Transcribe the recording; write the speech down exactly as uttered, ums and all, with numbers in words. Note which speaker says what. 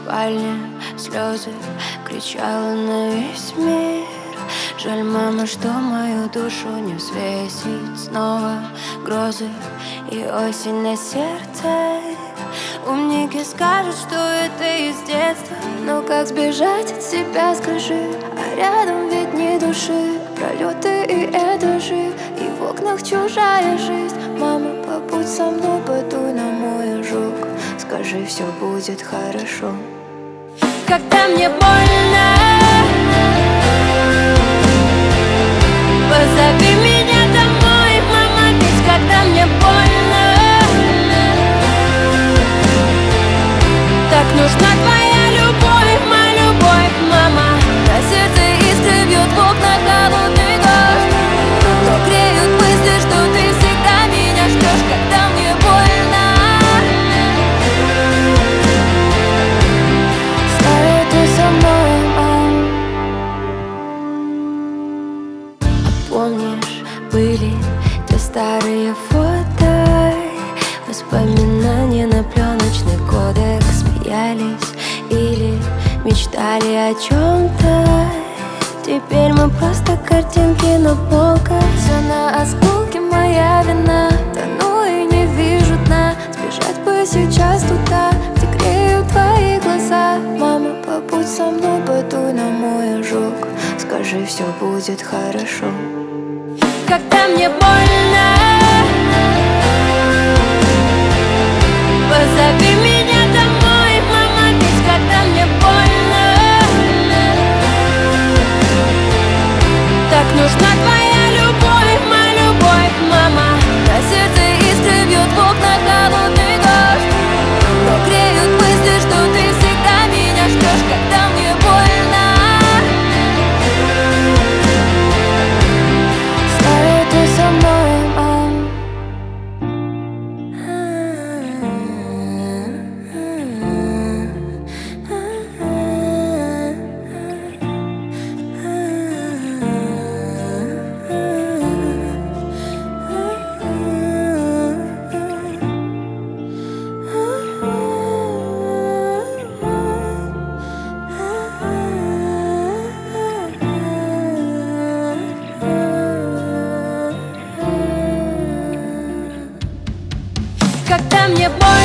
Speaker 1: спальне слезы кричала на весь мир. Жаль, мама, что мою душу не взвесить. Снова грозы и осень на сердце. Умники скажут, что это из детства, но как сбежать от себя, скажи? А рядом ведь ни души, пролеты и этажи, и в окнах чужая жизнь. Мама, побудь со мной, подуй на мой ожог, скажи, все будет хорошо. Когда мне больно, позови меня домой, мама, ведь когда мне больно, так нужна твоя любовь, моя любовь, мама. На сердце искры бьют в окна холодный дождь, но греют мысли, что ты всегда меня ждешь, когда мне больно. Знаю, ты со мной, мам. Помнишь, были те старые фото, воспоминания на пленочный кодекс. Смеялись или мечтали о чем-то. Теперь мы просто картинки на полках. Все на осколке, моя вина. Тону и не вижу дна. Сбежать бы сейчас туда, где греют твои глаза. Мама, побудь со мной, подуй на мой ожог, скажи, все будет хорошо. Когда мне больно, позови меня домой, мама, ведь когда мне больно, так нужна твоя любовь, моя любовь, мама. На сердце искры бьют в окна холодный дождь, но греют мысли, что ты всегда меня ждешь, когда мне больно. Знаю, ты со мной, мам. Когда мне больно,